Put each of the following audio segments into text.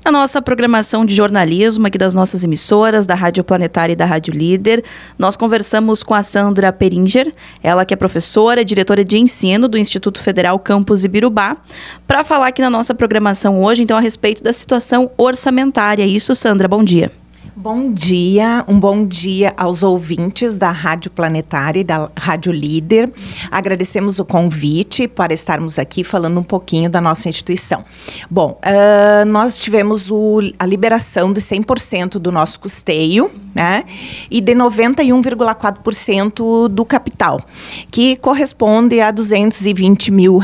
Na nossa programação de jornalismo aqui das nossas emissoras, da Rádio Planetária e da Rádio Líder, nós conversamos com a Sandra Peringer, ela que é professora e diretora de ensino do Instituto Federal Campus Ibirubá, para falar aqui na nossa programação hoje, então, a respeito da situação orçamentária. Isso, Sandra, bom dia. Bom dia, um bom dia aos ouvintes da Rádio Planetária e da Rádio Líder. Agradecemos o convite para estarmos aqui falando um pouquinho da nossa instituição. Bom, nós tivemos a liberação de 100% do nosso custeio, né, e de 91,4% do capital, que corresponde a R$220 mil.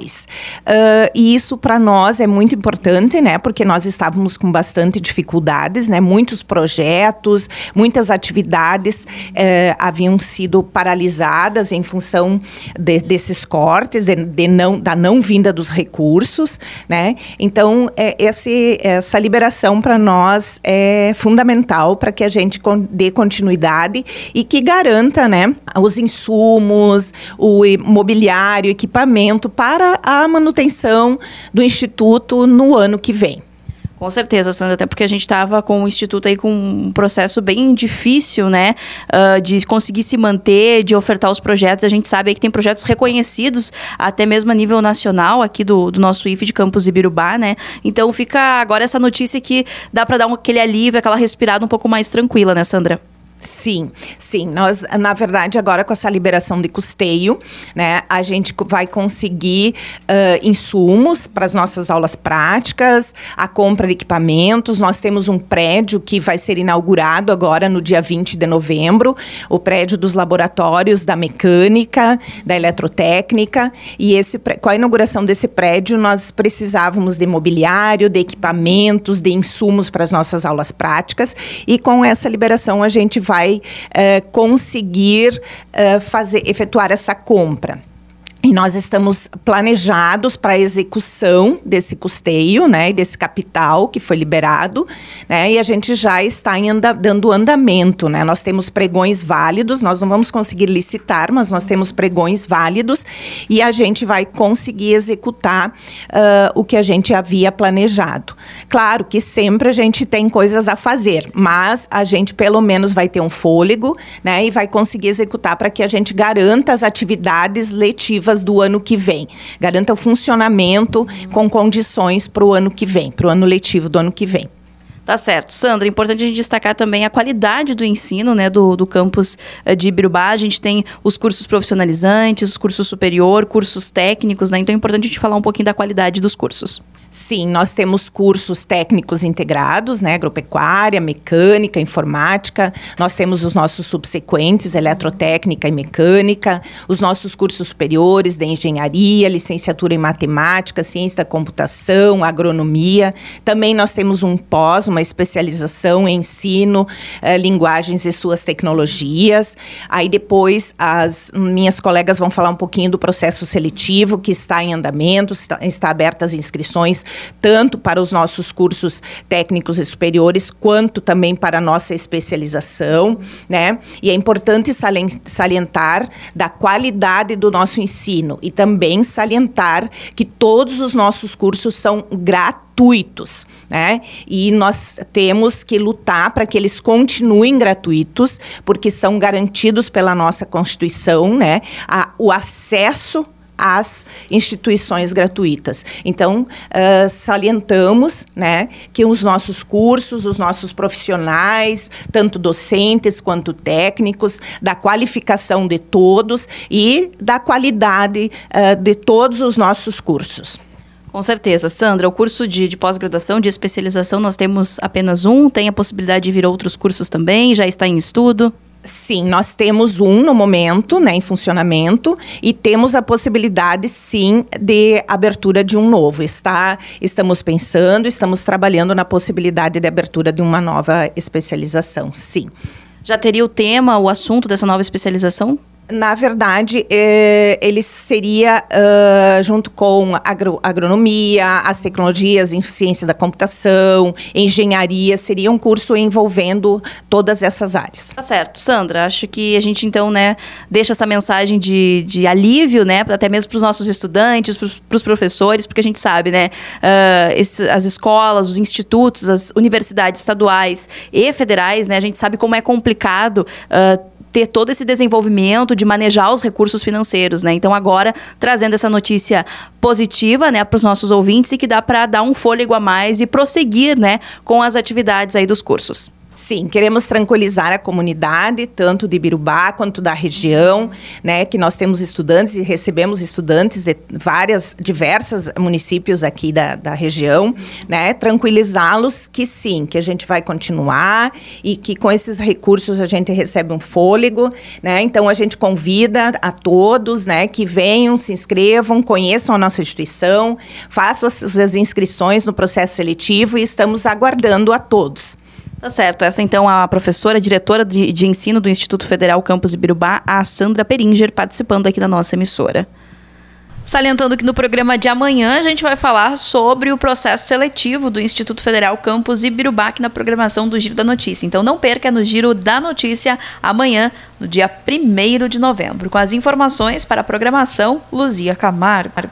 E isso para nós é muito importante, né, porque nós estávamos com bastante dificuldades, né, muitos projetos, muitas atividades haviam sido paralisadas em função desses cortes, da não vinda dos recursos, né? Então, essa liberação para nós é fundamental para que a gente dê continuidade e que garanta, né, os insumos, o mobiliário, equipamento para a manutenção do Instituto no ano que vem. Com certeza, Sandra, até porque a gente estava com o Instituto aí com um processo bem difícil, né, de conseguir se manter, de ofertar os projetos. A gente sabe aí que tem projetos reconhecidos até mesmo a nível nacional aqui do nosso IFE de Campus Ibirubá, né? Então fica agora essa notícia que dá para dar aquele alívio, aquela respirada um pouco mais tranquila, né, Sandra? Sim. Nós, na verdade, agora com essa liberação de custeio, né, a gente vai conseguir insumos para as nossas aulas práticas, a compra de equipamentos. Nós temos um prédio que vai ser inaugurado agora no dia 20 de novembro, o prédio dos laboratórios da mecânica, da eletrotécnica, e com a inauguração desse prédio nós precisávamos de mobiliário, de equipamentos, de insumos para as nossas aulas práticas, e com essa liberação a gente vai conseguir efetuar essa compra. E nós estamos planejados para a execução desse custeio, né, e desse capital que foi liberado, né, e a gente já está dando andamento, né. Nós temos pregões válidos, nós não vamos conseguir licitar, mas nós temos pregões válidos e a gente vai conseguir executar o que a gente havia planejado. Claro que sempre a gente tem coisas a fazer, mas a gente pelo menos vai ter um fôlego, né, e vai conseguir executar para que a gente garanta as atividades letivas do ano que vem, garanta o funcionamento com condições para o ano que vem, para o ano letivo do ano que vem. Tá certo. Sandra, é importante a gente destacar também a qualidade do ensino, né, do campus de Ibirubá. A gente tem os cursos profissionalizantes, os cursos superior, cursos técnicos, né? Então é importante a gente falar um pouquinho da qualidade dos cursos. Sim, nós temos cursos técnicos integrados, né, agropecuária, mecânica, informática. Nós temos os nossos subsequentes, eletrotécnica e mecânica, os nossos cursos superiores de engenharia, licenciatura em matemática, ciência da computação, agronomia. Também nós temos uma especialização em ensino, linguagens e suas tecnologias. Aí depois as minhas colegas vão falar um pouquinho do processo seletivo que está em andamento, está abertas as inscrições tanto para os nossos cursos técnicos e superiores, quanto também para a nossa especialização, né? E é importante salientar da qualidade do nosso ensino e também salientar que todos os nossos cursos são gratuitos, né? E nós temos que lutar para que eles continuem gratuitos, porque são garantidos pela nossa Constituição, né? O acesso às instituições gratuitas. Então, salientamos, né, que os nossos cursos, os nossos profissionais, tanto docentes quanto técnicos, da qualificação de todos e da qualidade de todos os nossos cursos. Com certeza. Sandra, o curso de pós-graduação, de especialização, nós temos apenas um, tem a possibilidade de vir outros cursos também, já está em estudo? Sim, nós temos um no momento, né, em funcionamento, e temos a possibilidade, sim, de abertura de um novo. Estamos pensando, estamos trabalhando na possibilidade de abertura de uma nova especialização, sim. Já teria o tema, o assunto dessa nova especialização? Na verdade, ele seria, junto com agronomia, as tecnologias em ciência da computação, engenharia, seria um curso envolvendo todas essas áreas. Tá certo. Sandra, acho que a gente, então, né, deixa essa mensagem de alívio, né, até mesmo para os nossos estudantes, para os professores, porque a gente sabe, né, as escolas, os institutos, as universidades estaduais e federais, né, a gente sabe como é complicado ter todo esse desenvolvimento de manejar os recursos financeiros, né? Então, agora, trazendo essa notícia positiva, né, para os nossos ouvintes e que dá para dar um fôlego a mais e prosseguir, né, com as atividades aí dos cursos. Sim, queremos tranquilizar a comunidade, tanto de Ibirubá quanto da região, né, que nós temos estudantes e recebemos estudantes de diversos municípios aqui da região, né, tranquilizá-los que sim, que a gente vai continuar e que com esses recursos a gente recebe um fôlego, né, então a gente convida a todos, né, que venham, se inscrevam, conheçam a nossa instituição, façam as inscrições no processo seletivo e estamos aguardando a todos. Tá certo. Essa, então, a professora, diretora de ensino do Instituto Federal Campus Ibirubá, a Sandra Peringer, participando aqui da nossa emissora. Salientando que no programa de amanhã a gente vai falar sobre o processo seletivo do Instituto Federal Campus Ibirubá aqui na programação do Giro da Notícia. Então não perca no Giro da Notícia amanhã, no dia 1º de novembro. Com as informações para a programação, Luzia Camargo.